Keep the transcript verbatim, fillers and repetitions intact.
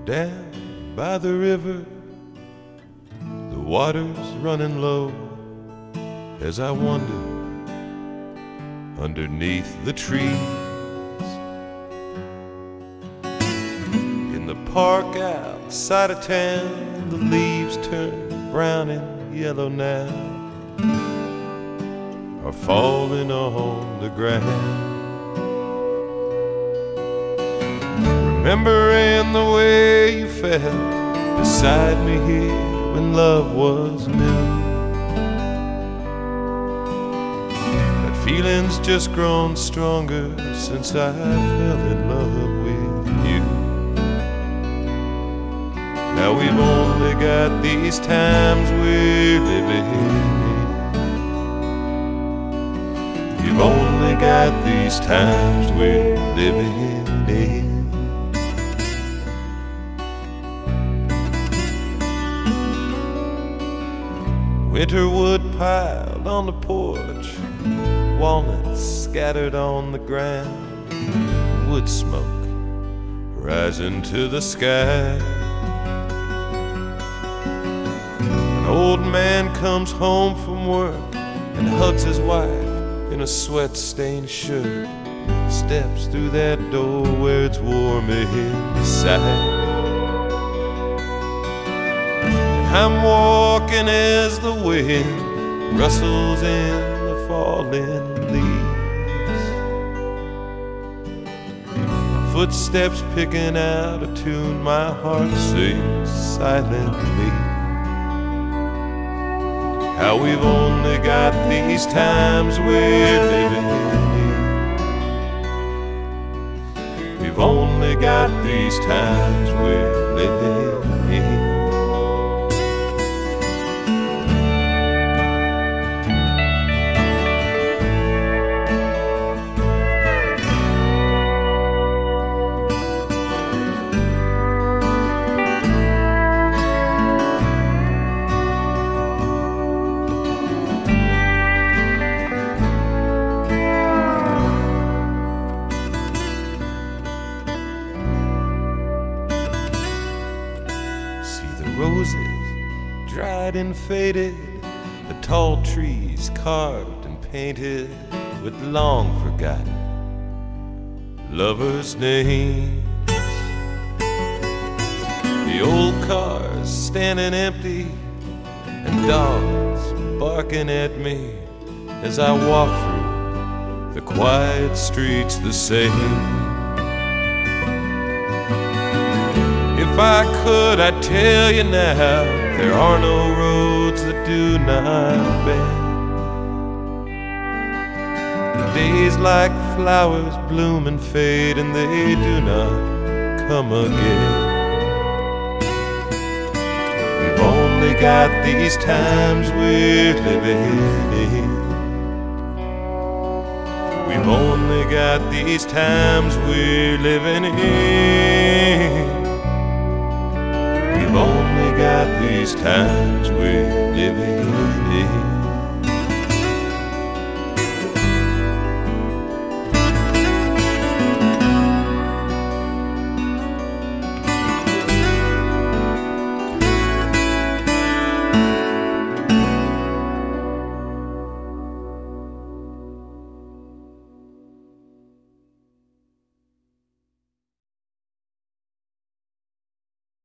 Down by the river, the water's running low, as I wander underneath the trees. In the park outside of town, the leaves turn brown and yellow now, are falling on the ground. Remembering the way you felt beside me here when love was new. That feeling's just grown stronger since I fell in love with you. Now we've only got these times we're living in. We've only got these times we're living in. Winter wood piled on the porch, walnuts scattered on the ground, wood smoke rising to the sky. An old man comes home from work and hugs his wife in a sweat-stained shirt, steps through that door where it's warm inside. I'm walking as the wind rustles in the falling leaves, my footsteps picking out a tune my heart sings silently. How we've only got these times we're living in. We've only got these times we're living in. Roses dried and faded, the tall trees carved and painted with long forgotten lovers' names. The old cars standing empty and dogs barking at me as I walk through the quiet streets the same. If I could, I'd tell you now, there are no roads that do not bend. The days like flowers bloom and fade, and they do not come again. We've only got these times we're living in. We've only got these times we're living in. We've only got these times we're living in.